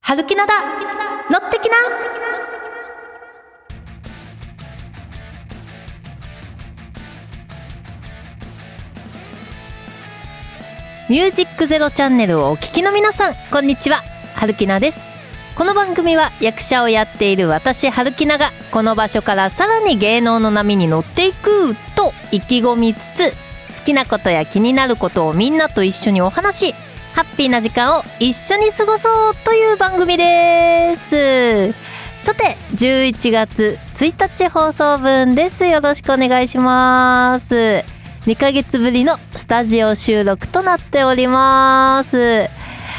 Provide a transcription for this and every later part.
はるきなだ乗ってきな。ミュージックゼロチャンネルをお聞きの皆さん、こんにちは、はるきなです。この番組は役者をやっている私はるきながこの場所からさらに芸能の波に乗っていくと意気込みつつ、好きなことや気になることをみんなと一緒にお話し、ハッピーな時間を一緒に過ごそうという番組です。さて、11月1日放送分です。よろしくお願いします。2ヶ月ぶりのスタジオ収録となっております。リ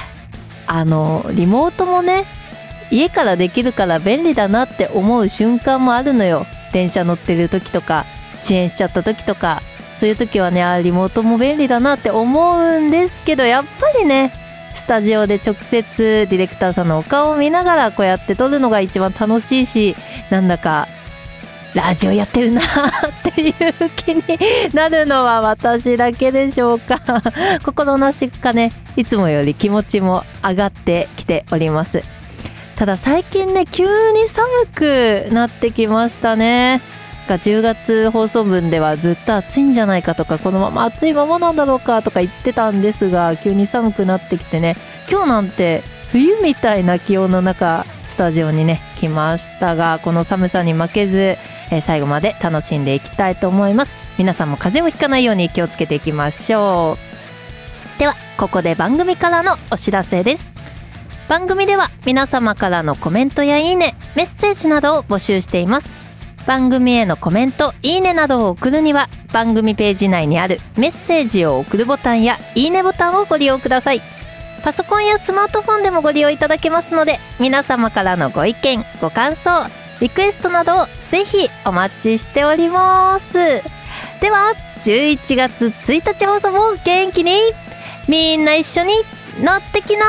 モートもね、家からできるから便利だなって思う瞬間もあるのよ。電車乗ってる時とか、遅延しちゃった時とか、そういう時はね、リモートも便利だなって思うんですけど、やっぱりね、スタジオで直接ディレクターさんのお顔を見ながらこうやって撮るのが一番楽しいし、なんだかラジオやってるなっていう気になるのは私だけでしょうか。心なしかね、いつもより気持ちも上がってきております。ただ最近ね、急に寒くなってきましたね。10月放送分ではずっと暑いんじゃないかとか、このまま暑いままなんだろうかとか言ってたんですが、急に寒くなってきてね、今日なんて冬みたいな気温の中スタジオにね来ましたが、この寒さに負けず、最後まで楽しんでいきたいと思います。皆さんも風邪をひかないように気をつけていきましょう。ではここで番組からのお知らせです。番組では皆様からのコメントやいいね、メッセージなどを募集しています。番組へのコメント、いいねなどを送るには番組ページ内にあるメッセージを送るボタンやいいねボタンをご利用ください。パソコンやスマートフォンでもご利用いただけますので、皆様からのご意見、ご感想、リクエストなどをぜひお待ちしております。では11月1日放送も元気にみんな一緒に乗ってきな。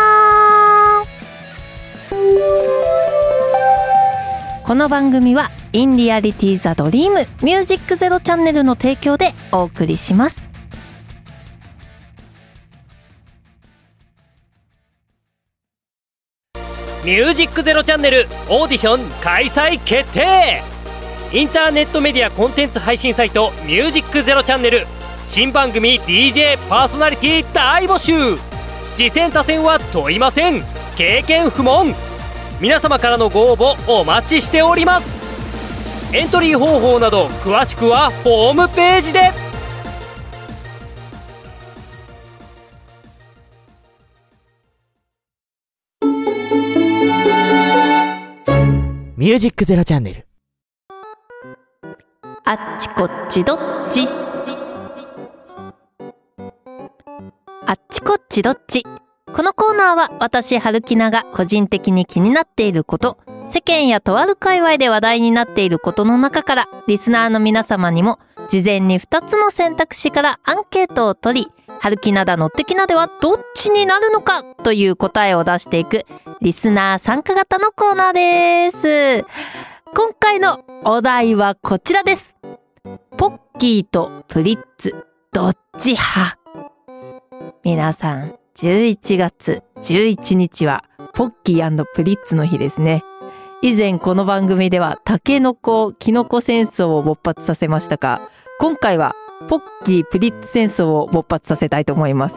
この番組はインリアリティザドリームミュージックゼロチャンネルの提供でお送りします。 ミュージックゼロチャンネルオーディション開催決定。インターネットメディアコンテンツ配信サイトミュージックゼロチャンネル新番組 DJ パーソナリティ大募集。次戦他戦は問いません。経験不問。皆様からのご応募お待ちしております。エントリー方法など詳しくはホームページで。 ミュージックゼロチャンネル。 あっちこっちどっち、あっちこっちどっち。このコーナーは私はるきなが個人的に気になっていること、世間やとある界隈で話題になっていることの中から、リスナーの皆様にも事前に2つの選択肢からアンケートを取り、はるきなだのってきなではどっちになるのかという答えを出していくリスナー参加型のコーナーです。今回のお題はこちらです。ポッキーとプリッツどっち派。皆さん、11月11日はポッキー&プリッツの日ですね。以前この番組ではタケノコキノコ戦争を勃発させましたが、今回はポッキープリッツ戦争を勃発させたいと思います。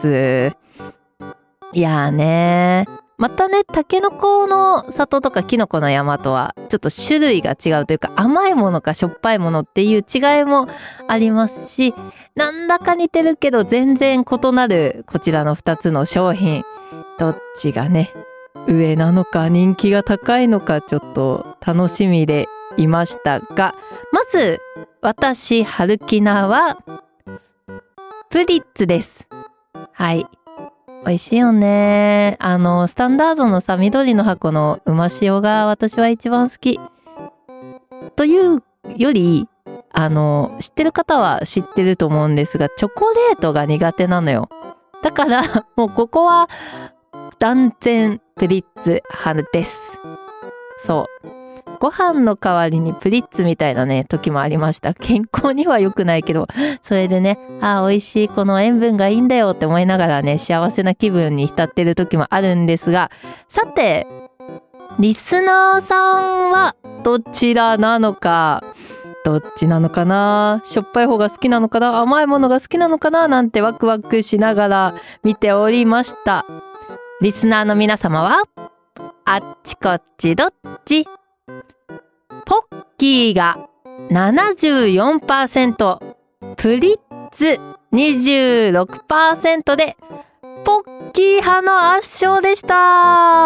いやーねー、またね、タケノコの里とかキノコの山とはちょっと種類が違うというか、甘いものかしょっぱいものっていう違いもありますし、なんだか似てるけど全然異なるこちらの2つの商品、どっちがね上なのか人気が高いのかちょっと楽しみでいましたが、まず私はるきなはプリッツです。はい、美味しいよね。スタンダードのさ、緑の箱のうま塩が私は一番好き。というより、知ってる方は知ってると思うんですが、チョコレートが苦手なのよ。だから、もうここは断然プリッツ派です。そう。ご飯の代わりにプリッツみたいなね、時もありました。健康には良くないけど、それでね、美味しい、この塩分がいいんだよって思いながらね、幸せな気分に浸ってる時もあるんですが、さて、 リスナーさんはどちらなのか、どっちなのかな、しょっぱい方が好きなのかな、甘いものが好きなのかななんてワクワクしながら見ておりました。リスナーの皆様はあっちこっちどっち？ポッキーが 74%、プリッツ 26% でポッキー派の圧勝でした。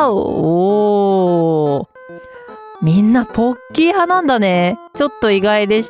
おー、みんなポッキー派なんだね。ちょっと意外でした。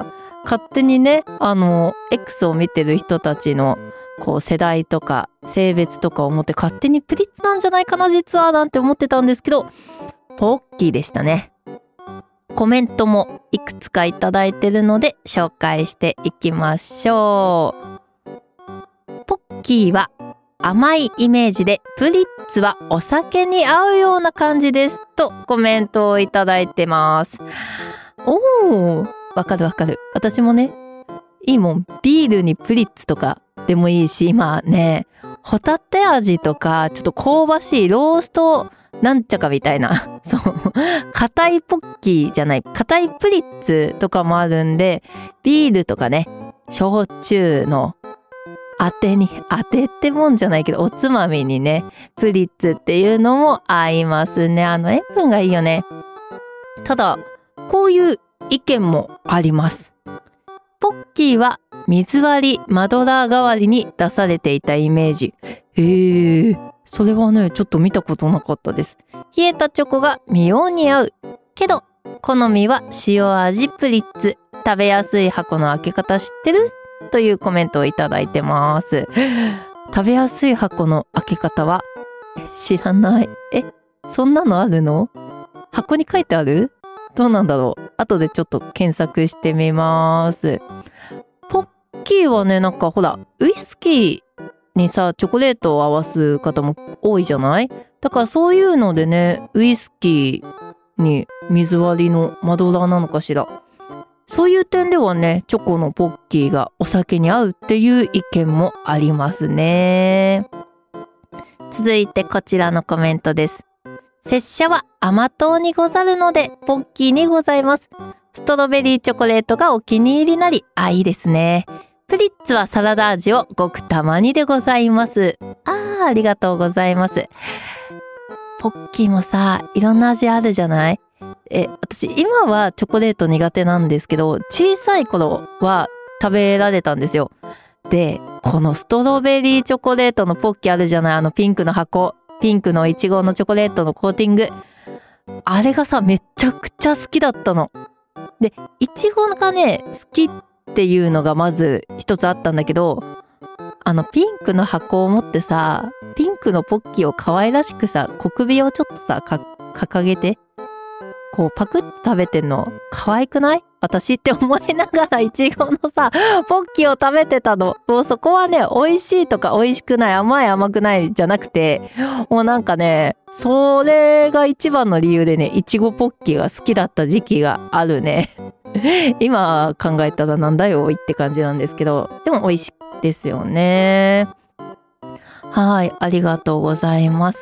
勝手にね、X を見てる人たちのこう世代とか性別とか思って勝手にプリッツなんじゃないかな実はなんて思ってたんですけど、ポッキーでしたね。コメントもいくつかいただいてるので紹介していきましょう。ポッキーは甘いイメージで、プリッツはお酒に合うような感じですとコメントをいただいてます。おー、わかるわかる。私もね、いいもん。ビールにプリッツとかでもいいし、今ね、ホタテ味とかちょっと香ばしいローストなんちゃかみたいな、そう、硬いポッキーじゃない、硬いプリッツとかもあるんで、ビールとかね、焼酎の当てってもんじゃないけど、おつまみにね、プリッツっていうのも合いますね。塩分がいいよね。ただ、こういう意見もあります。ポッキーは水割りマドラー代わりに出されていたイメージ。それはね、ちょっと見たことなかったです。冷えたチョコが妙に合う。けど、好みは塩味プリッツ。食べやすい箱の開け方知ってる？というコメントをいただいてます。食べやすい箱の開け方は知らない。そんなのあるの？箱に書いてある？どうなんだろう。後でちょっと検索してみます。ポッキーはね、なんかほら、ウイスキーにさ、チョコレートを合わす方も多いじゃない？だからそういうのでね、ウイスキーに水割りのマドラーなのかしら。そういう点ではね、チョコのポッキーがお酒に合うっていう意見もありますね。続いてこちらのコメントです。拙者は甘党にござるので、ポッキーにございます。ストロベリーチョコレートがお気に入りなり、いいですね。プリッツはサラダ味をごくたまにでございます。ありがとうございます。ポッキーもさ、いろんな味あるじゃない？私今はチョコレート苦手なんですけど、小さい頃は食べられたんですよ。で、このストロベリーチョコレートのポッキーあるじゃない？ピンクの箱、ピンクのイチゴのチョコレートのコーティング。あれがさ、めちゃくちゃ好きだったの。で、イチゴがね、好きっていうのがまず一つあったんだけど、ピンクの箱を持ってさ、ピンクのポッキーを可愛らしくさ、小首をちょっとさ、掲げて、こうパクって食べてんの可愛くない？私って思いながらイチゴのさ、ポッキーを食べてたの。もうそこはね、美味しいとか美味しくない、甘い甘くないじゃなくて、もうなんかね、それが一番の理由でね、イチゴポッキーが好きだった時期があるね。今考えたらなんだよって感じなんですけど、でも美味しいですよね。はい、ありがとうございます。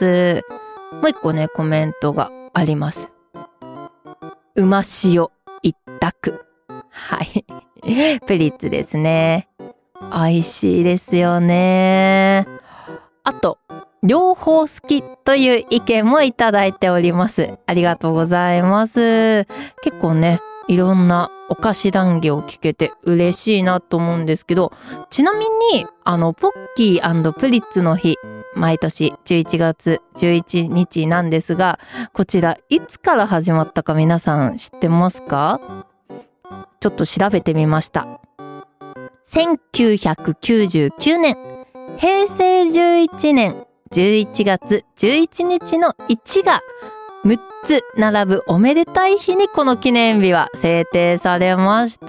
もう一個ね、コメントがあります。うま塩一択。はい。プリッツですね。美味しいですよね。あと、両方好きという意見もいただいております。ありがとうございます。結構ね、いろんなお菓子談義を聞けて嬉しいなと思うんですけど、ちなみに、ポッキー&プリッツの日、毎年11月11日なんですが、こちらいつから始まったか皆さん知ってますか？ちょっと調べてみました。1999年、平成11年11月11日の1が6つ並ぶおめでたい日にこの記念日は制定されました。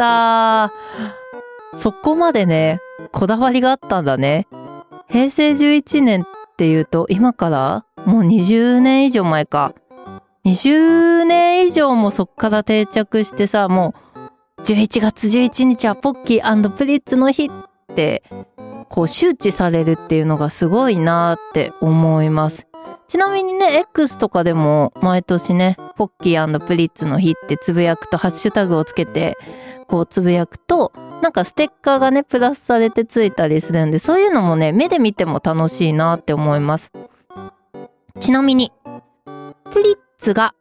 そこまでね、こだわりがあったんだね。平成11年っていうと今からもう20年以上前か。20年以上もそっから定着してさ、もう11月11日はポッキー&プリッツの日ってこう周知されるっていうのがすごいなって思います。 ちなみにね X とかでも毎年ねポッキー&プリッツの日ってつぶやくとハッシュタグをつけてこうつぶやくとなんかステッカーがねプラスされてついたりするんで、そういうのもね目で見ても楽しいなって思います。ちなみにプリッツが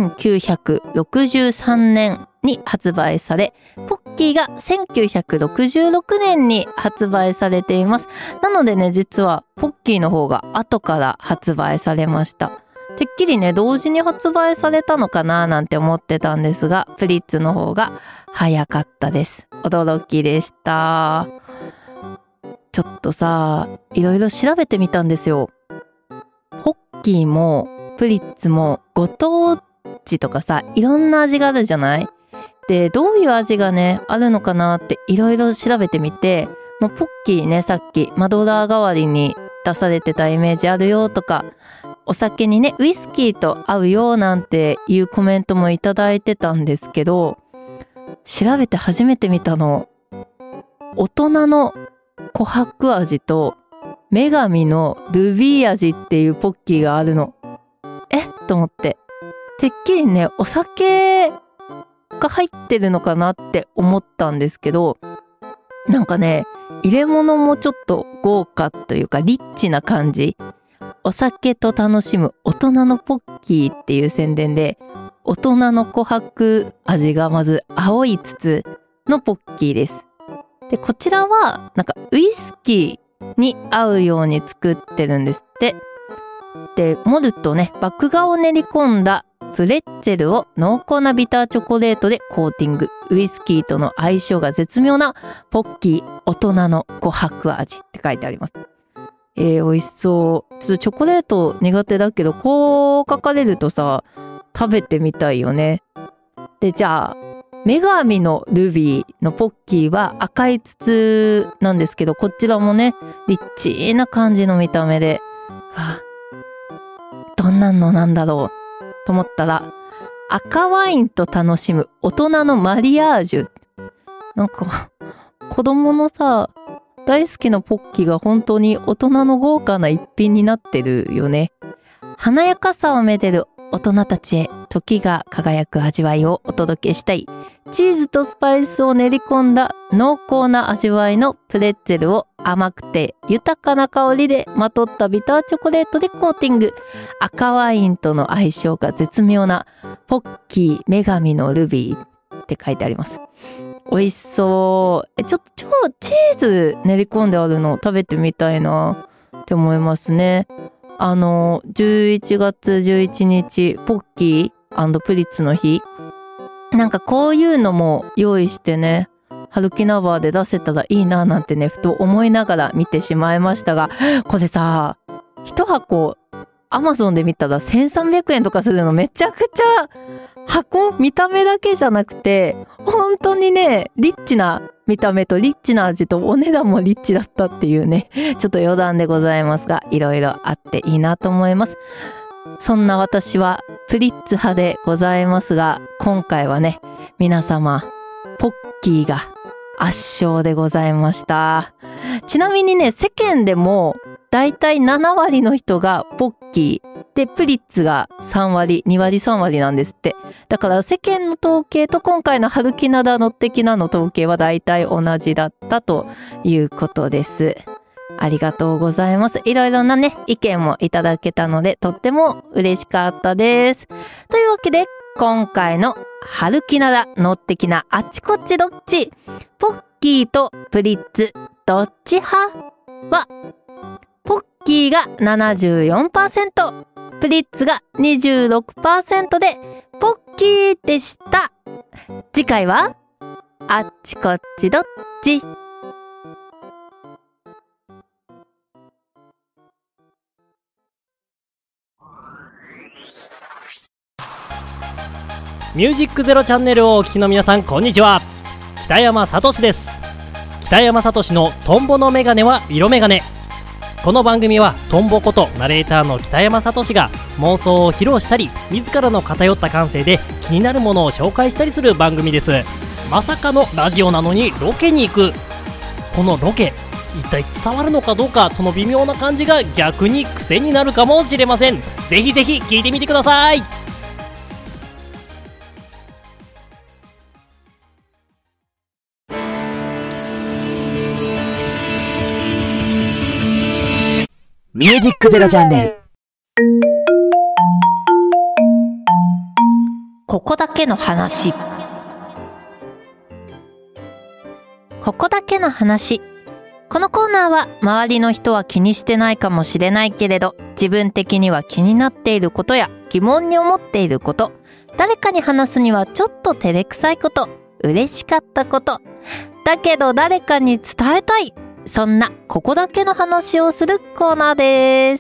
1963年に発売され、ポッキーが1966年に発売されています。なのでね、実はポッキーの方が後から発売されました。てっきりね、同時に発売されたのかななんて思ってたんですが、プリッツの方が早かったです。驚きでした。ちょっとさ、いろいろ調べてみたんですよ。ポッキーもプリッツもご当地とかさ、いろんな味があるじゃない？で、どういう味がね、あるのかなっていろいろ調べてみて、もうポッキーね、さっきマドラー代わりに出されてたイメージあるよとか、お酒にね、ウイスキーと合うよなんていうコメントもいただいてたんですけど、調べて初めて見たの、大人の琥珀味と女神のルビー味っていうポッキーがあるの。と思って。てっきりね、お酒が入ってるのかなって思ったんですけど、なんかね、入れ物もちょっと豪華というかリッチな感じ。お酒と楽しむ大人のポッキーっていう宣伝で、大人の琥珀味がまず青い筒のポッキーです。で、こちらはなんかウイスキーに合うように作ってるんですって。で、モルトね、麦芽を練り込んだプレッツェルを濃厚なビターチョコレートでコーティング。ウイスキーとの相性が絶妙なポッキー大人の琥珀味って書いてあります。美味しそう。ちょっとチョコレート苦手だけど、こう書かれるとさ、食べてみたいよね。で、じゃあ、女神のルビーのポッキーは赤い筒なんですけど、こちらもね、リッチな感じの見た目で、どんなのなんだろうと思ったら、赤ワインと楽しむ大人のマリアージュ。なんか、子供のさ、大好きなポッキーが本当に大人の豪華な一品になってるよね。華やかさをめでる大人たちへ時が輝く味わいをお届けしたい。チーズとスパイスを練り込んだ濃厚な味わいのプレッツェルを甘くて豊かな香りでまとったビターチョコレートでコーティング。赤ワインとの相性が絶妙なポッキー女神のルビーって書いてあります。美味しそう。ちょっとチーズ練り込んであるの食べてみたいなって思いますね。11月11日ポッキー&プリッツの日、なんかこういうのも用意してね、春キナバーで出せたらいいななんてね、ふと思いながら見てしまいましたが、これさ、一箱アマゾンで見たら1300円とかするの、めちゃくちゃ見た目だけじゃなくて本当にね、リッチな見た目とリッチな味とお値段もリッチだったっていうね、ちょっと余談でございますが、いろいろあっていいなと思います。そんな私はプリッツ派でございますが、今回はね、皆様ポッキーが圧勝でございました。ちなみにね、世間でもだいたい7割の人がポッキーで、プリッツが3割、2割3割なんですって。だから世間の統計と今回の春キナダの的なの統計はだいたい同じだったということです。ありがとうございます。いろいろなね、意見もいただけたので、とっても嬉しかったです。というわけで、今回の春キナダの的なあっちこっちどっち、ポッキーとプリッツどっち派は、ポッキーが 74%、プリッツが 26% でポッキーでした。次回はあっちこっちどっち。 ミュージックゼロチャンネルをお聞きの皆さん、こんにちは。北山聡です。北山聡のトンボのメガネは色メガネ。この番組はトンボことナレーターの北山聡が妄想を披露したり、自らの偏った感性で気になるものを紹介したりする番組です。まさかのラジオなのにロケに行く。このロケ、一体伝わるのかどうか、その微妙な感じが逆に癖になるかもしれません。 ぜひぜひ聞いてみてください。 ミュージックゼロチャンネル。 ここだけの話。ここだけの話。このコーナーは周りの人は気にしてないかもしれないけれど、自分的には気になっていることや疑問に思っていること、誰かに話すにはちょっと照れくさいこと、嬉しかったこと、だけど誰かに伝えたい、そんなここだけの話をするコーナーです。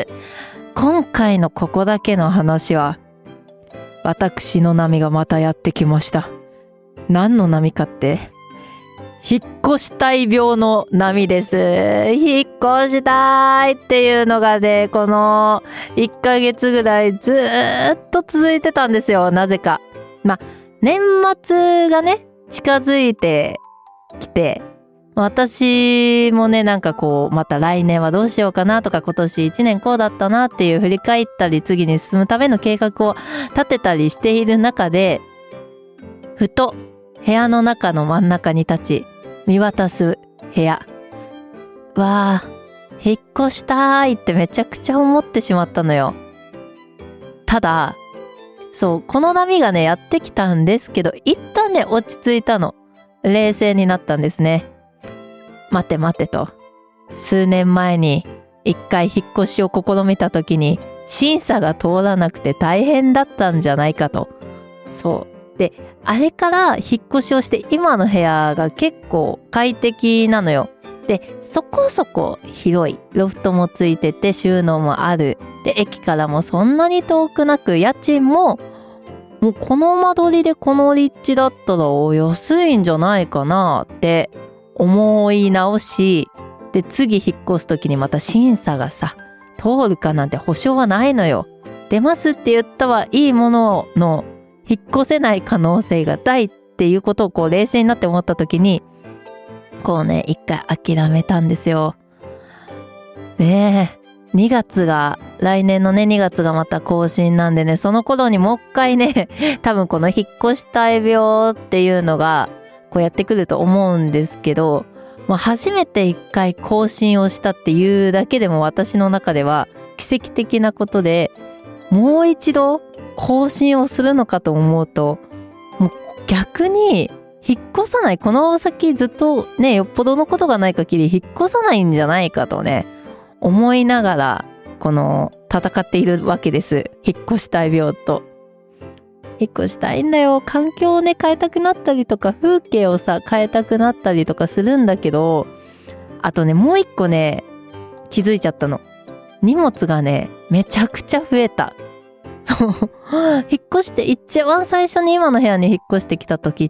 今回のここだけの話は、私の波がまたやってきました。何の波かって、引っ越したい病の波です。引っ越したいっていうのがね、この1ヶ月ぐらいずーっと続いてたんですよ、なぜか。年末がね、近づいてきて、私もね、また来年はどうしようかなとか、今年1年こうだったなっていう振り返ったり、次に進むための計画を立てたりしている中で、ふと部屋の中の真ん中に立ち、見渡す部屋。わあ、引っ越したいってめちゃくちゃ思ってしまったのよ。ただ、この波がね、やってきたんですけど、一旦ね、落ち着いたの。冷静になったんですね。待て待てと。数年前に一回引っ越しを試みた時に審査が通らなくて大変だったんじゃないかと。で、あれから引っ越しをして今の部屋が結構快適なのよ。で、そこそこ広い。ロフトもついてて収納もある。で、駅からもそんなに遠くなく、家賃ももうこの間取りでこの立地だったら安いんじゃないかなって思い直し、で、次引っ越す時にまた審査がさ、通るかなんて保証はないのよ。出ますって言ったはいいものの、引っ越せない可能性が大っていうことを冷静になって思った時に、一回諦めたんですよ。ねえ、来年のね、2月がまた更新なんでね、その頃にもう一回ね、多分この引っ越したい病っていうのが、やってくると思うんですけど、初めて一回更新をしたっていうだけでも私の中では奇跡的なことで、もう一度更新をするのかと思うと、もう逆に引っ越さない、この先ずっとね、よっぽどのことがない限り引っ越さないんじゃないかとね、思いながら、戦っているわけです。引っ越したい病と。引っ越したいんだよ。環境をね、変えたくなったりとか、風景をさ、変えたくなったりとかするんだけど、あとね、もう一個ね、気づいちゃったの。荷物がね、めちゃくちゃ増えた。引っ越して一番最初に今の部屋に引っ越してきた時って、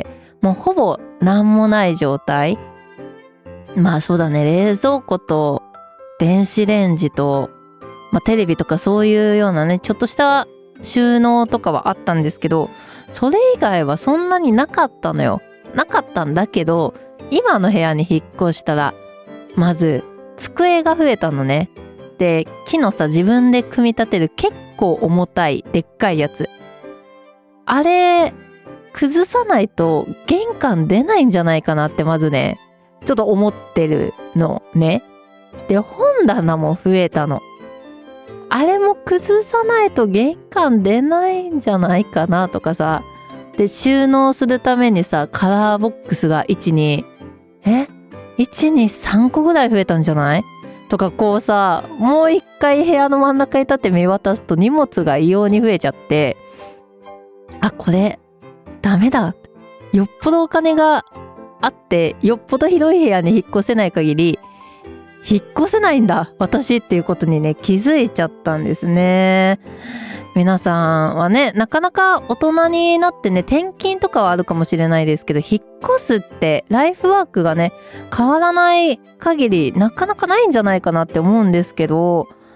もうほぼ何もない状態。そうだね、冷蔵庫と電子レンジと、テレビとかそういうようなね、ちょっとした収納とかはあったんですけど、それ以外はそんなになかったのよ。なかったんだけど、今の部屋に引っ越したら、まず机が増えたのね。で、木のさ、自分で組み立てる結構重たいでっかいやつ。あれ、崩さないと玄関出ないんじゃないかなってまずね、ちょっと思ってるのね。で、本棚も増えたの。あれも崩さないと玄関出ないんじゃないかなとかさ。で、収納するためにさ、カラーボックスが1、2、3個ぐらい増えたんじゃないとかもう一回部屋の真ん中に立って見渡すと荷物が異様に増えちゃって、これ、ダメだ。よっぽどお金があって、よっぽど広い部屋に引っ越せない限り、引っ越せないんだ、私っていうことにね、気づいちゃったんですね。皆さんはね、なかなか大人になってね、転勤とかはあるかもしれないですけど、引っ越すってライフワークがね、変わらない限りなかなかないんじゃないかなって思うんですけど、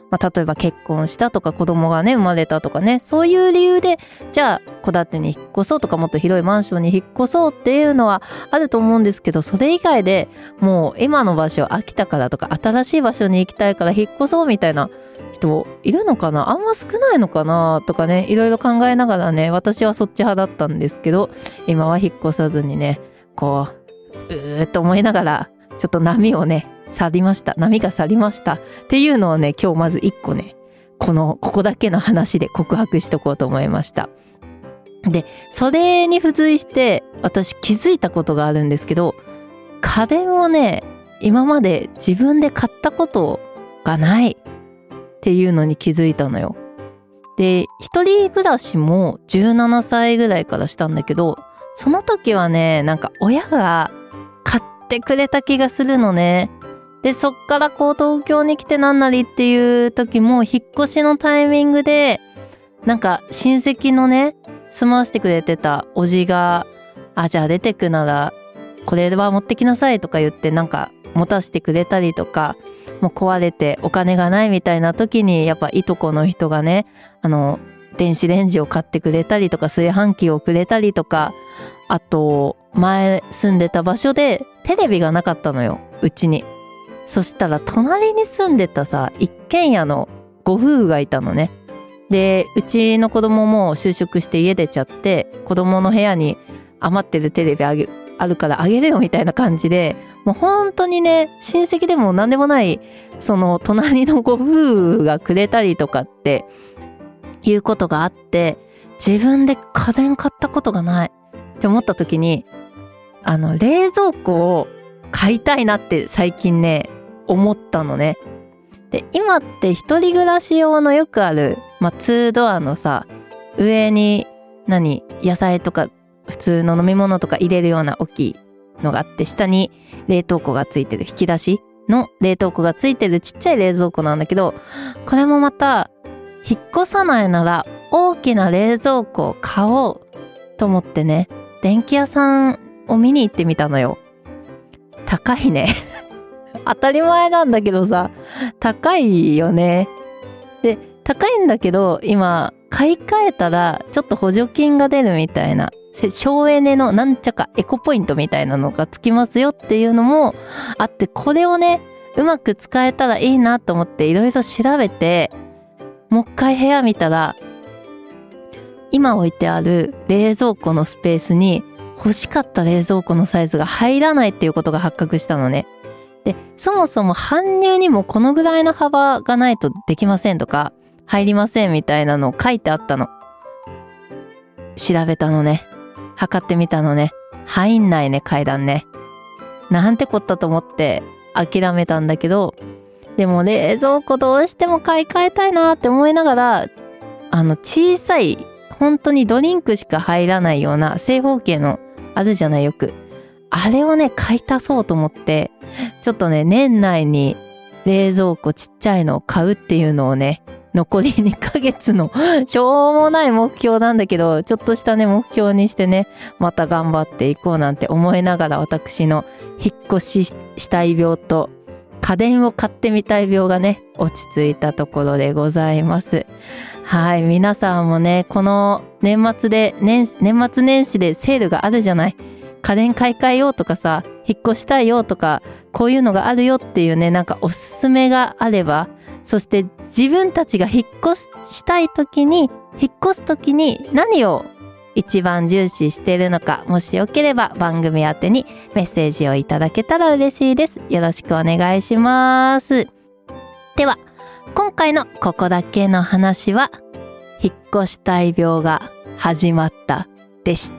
例えば結婚したとか子供がね生まれたとかね、そういう理由でじゃあ戸建てに引っ越そうとかもっと広いマンションに引っ越そうっていうのはあると思うんですけど、それ以外でもう今の場所飽きたからとか新しい場所に行きたいから引っ越そうみたいな人いるのかな、あんま少ないのかなとかね、いろいろ考えながらね、私はそっち派だったんですけど、今は引っ越さずにねこうと思いながらちょっと波が去りましたっていうのをね、今日まず一個ねここだけの話で告白しとこうと思いました。でそれに付随して私気づいたことがあるんですけど、家電をね今まで自分で買ったことがないっていうのに気づいたのよ。で一人暮らしも17歳ぐらいからしたんだけど、その時はねなんか親が買ってくれた気がするのね。でそっから東京に来てなんなりっていう時も引っ越しのタイミングでなんか親戚のね住まわしてくれてたおじがじゃあ出てくならこれは持ってきなさいとか言ってなんか持たせてくれたりとか、もう壊れてお金がないみたいな時にやっぱいとこの人がね電子レンジを買ってくれたりとか炊飯器をくれたりとか、あと前住んでた場所でテレビがなかったのよ、うちに。そしたら隣に住んでた一軒家のご夫婦がいたのね。でうちの子供も就職して家出ちゃって、子供の部屋に余ってるテレビあるからあげるよみたいな感じで、もう本当にね親戚でも何でもないその隣のご夫婦がくれたりとかっていうことがあって、自分で家電買ったことがないって思った時に冷蔵庫を買いたいなって最近ね思ったのね。で今って一人暮らし用のよくある2ドアの上に野菜とか普通の飲み物とか入れるような大きいのがあって、下に冷凍庫がついてる、引き出しの冷凍庫がついてるちっちゃい冷蔵庫なんだけど、これもまた引っ越さないなら大きな冷蔵庫を買おうと思ってね、電気屋さんを見に行ってみたのよ。高いね当たり前なんだけど高いよね。で高いんだけど今買い替えたらちょっと補助金が出るみたいな、省エネのなんちゃかエコポイントみたいなのがつきますよっていうのもあって、これをねうまく使えたらいいなと思っていろいろ調べて、もう一回部屋見たら今置いてある冷蔵庫のスペースに欲しかった冷蔵庫のサイズが入らないっていうことが発覚したのね。でそもそも搬入にもこのぐらいの幅がないとできませんとか入りませんみたいなのを書いてあったの。調べたのね、測ってみたのね、入んないね、階段ね。なんてこったと思って諦めたんだけど、でも冷蔵庫どうしても買い替えたいなって思いながら、小さい本当にドリンクしか入らないような正方形のあるじゃない、よくあれをね買い足そうと思って、ちょっとね年内に冷蔵庫ちっちゃいのを買うっていうのをね、残り2ヶ月のしょうもない目標なんだけど、ちょっとしたね目標にしてね、また頑張っていこうなんて思いながら、私の引っ越ししたい病と家電を買ってみたい病がね落ち着いたところでございます。はい、皆さんもねこの年末年始でセールがあるじゃない。家電買い替えようとか引っ越したいよとか、こういうのがあるよっていうね、なんかおすすめがあれば、そして自分たちが引っ越す時に何を一番重視しているのか、もしよければ番組宛てにメッセージをいただけたら嬉しいです。よろしくお願いします。では今回のここだけの話は、引っ越したい病が始まったでした。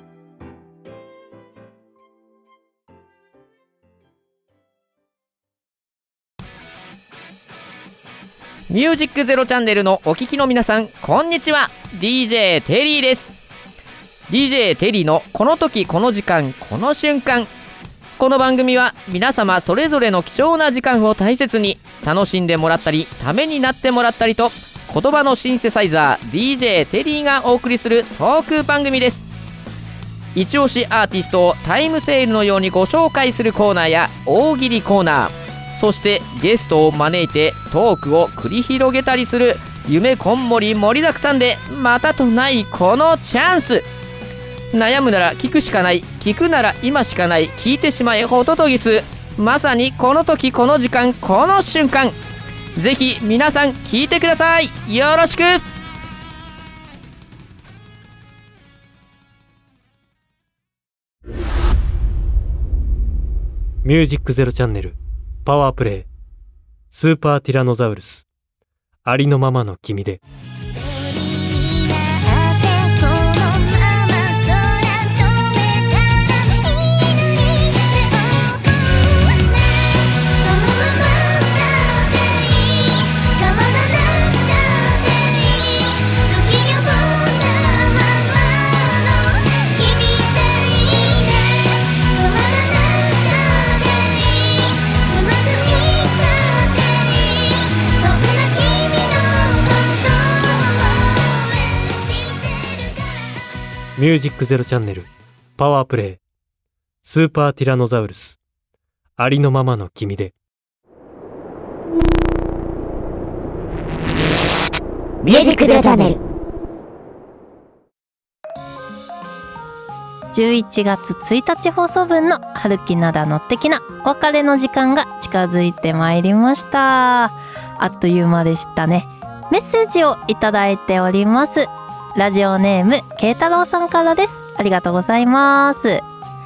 ミュージックゼロチャンネルのお聞きの皆さん、こんにちは。 DJ テリーです。 DJ テリーのこの時この時間この瞬間。この番組は皆様それぞれの貴重な時間を大切に楽しんでもらったり、ためになってもらったりと、言葉のシンセサイザー DJ テリーがお送りするトーク番組です。一押しアーティストをタイムセールのようにご紹介するコーナーや大喜利コーナー、 そしてゲストを招いてトークを繰り広げたりする夢こんもり盛りだくさんでまたとないこのチャンス。悩むなら聞くしかない、聞くなら今しかない、聞いてしまえホトトギス。まさにこの時この時間この瞬間、ぜひ皆さん聞いてください。よろしく。 ミュージックゼロチャンネルパワープレイスーパーティラノザウルスありのままの君で。ミュージックゼロチャンネルパワープレイスーパーティラノザウルスありのままの君で。 ミュージックゼロチャンネル 11月1日放送分の春木なだの的なお別れの時間が近づいてまいりました。あっという間でしたね。メッセージをいただいております。ラジオネーム慶太郎さんからです。ありがとうございます。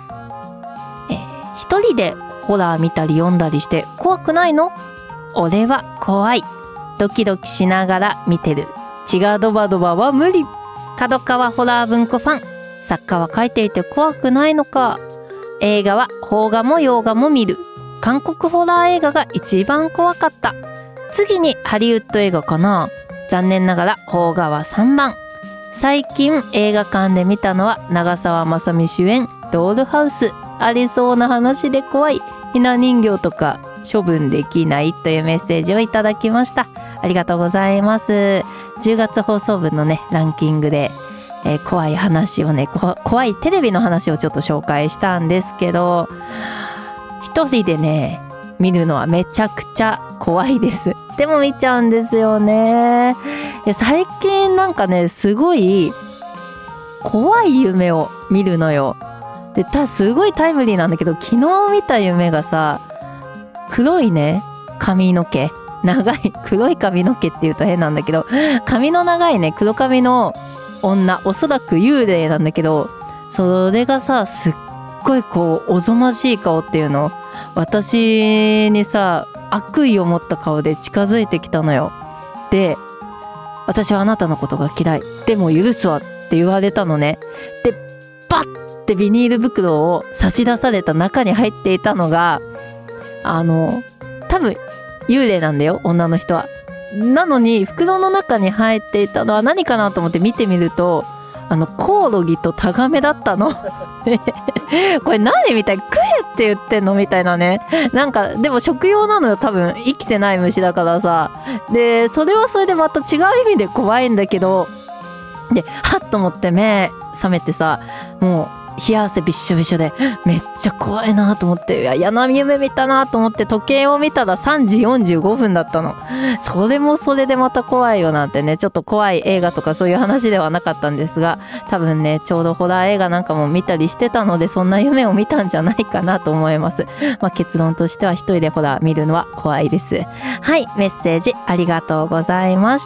一人でホラー見たり読んだりして怖くないの？俺は怖い。ドキドキしながら見てる。血がドバドバは無理。角川ホラー文庫ファン。作家は書いていて怖くないのか。映画は邦画も洋画も見る。韓国ホラー映画が一番怖かった。次にハリウッド映画かな。残念ながら邦画は3番。最近映画館で見たのは長澤まさみ主演ドールハウス。ありそうな話で怖い。ひな人形とか処分できないというメッセージをいただきました。ありがとうございます。10月放送分のねランキングで、怖い話をね怖いテレビの話をちょっと紹介したんですけど、一人でね見るのはめちゃくちゃ怖いです。でも見ちゃうんですよね。最近なんかねすごい怖い夢を見るのよ。ですごいタイムリーなんだけど、昨日見た夢がさ、黒いね髪の毛、長い黒い髪の毛って言うと変なんだけど、髪の長いね黒髪の女、おそらく幽霊なんだけど、それがさすっごいこうおぞましい顔っていうの、私にさ悪意を持った顔で近づいてきたのよ。で、私はあなたのことが嫌い、でも許すわって言われたのね。でバッてビニール袋を差し出された中に入っていたのが多分幽霊なんだよ、女の人は。なのに袋の中に入っていたのは何かなと思って見てみると、コオロギとタガメだったのこれ何みたいな、食えって言ってんのみたいなね。なんかでも食用なのよ、多分生きてない虫だからさ。でそれはそれでまた違う意味で怖いんだけど、ではっと思って目覚めてさ、もう冷や汗びっしょびしょでめっちゃ怖いなと思って、嫌な夢見たなと思って時計を見たら3時45分だったの。それもそれでまた怖いよなんてね、ちょっと怖い映画とかそういう話ではなかったんですが、多分ねちょうどホラー映画なんかも見たりしてたので、そんな夢を見たんじゃないかなと思います。結論としては一人でホラー見るのは怖いです。はい、メッセージありがとうございました。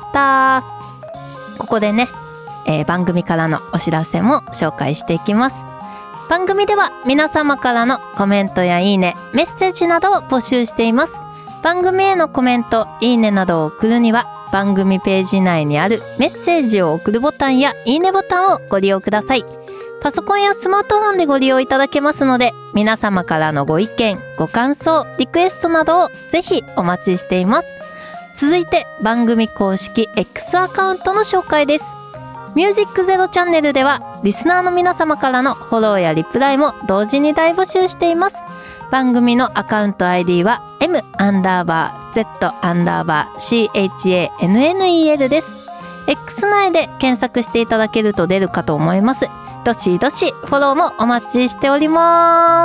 ここでね、番組からのお知らせも紹介していきます。番組では皆様からのコメントやいいね、メッセージなどを募集しています。番組へのコメント、いいねなどを送るには番組ページ内にあるメッセージを送るボタンやいいねボタンをご利用ください。パソコンやスマートフォンでご利用いただけますので、皆様からのご意見、ご感想、リクエストなどをぜひお待ちしています。続いて番組公式 X アカウントの紹介です。ミュージックゼロチャンネルではリスナーの皆様からのフォローやリプライも同時に大募集しています。番組のアカウント ID は M_Z_CHANNEL です。X 内で検索していただけると出るかと思います。 どしどしフォローもお待ちしております。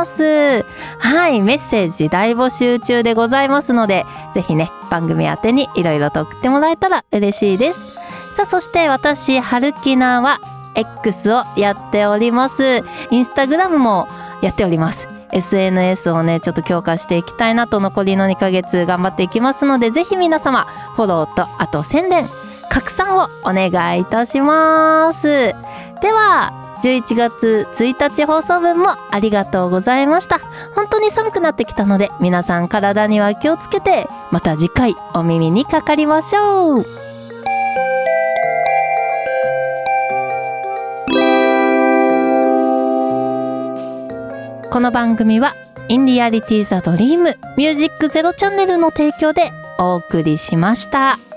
はい、メッセージ大募集中でございますので、ぜひね、番組宛てにいろいろと送ってもらえたら嬉しいです。さあ、そして私、はるきなは X をやっております。インスタグラムもやっております。SNS をね、ちょっと強化していきたいなと、残りの2ヶ月頑張っていきますので、ぜひ皆様、フォローと、あと宣伝、拡散をお願いいたします。では、11月1日放送分もありがとうございました。本当に寒くなってきたので、皆さん体には気をつけて、また次回お耳にかかりましょう。この番組はインリアリティザドリームミュージックゼロチャンネルの提供でお送りしました。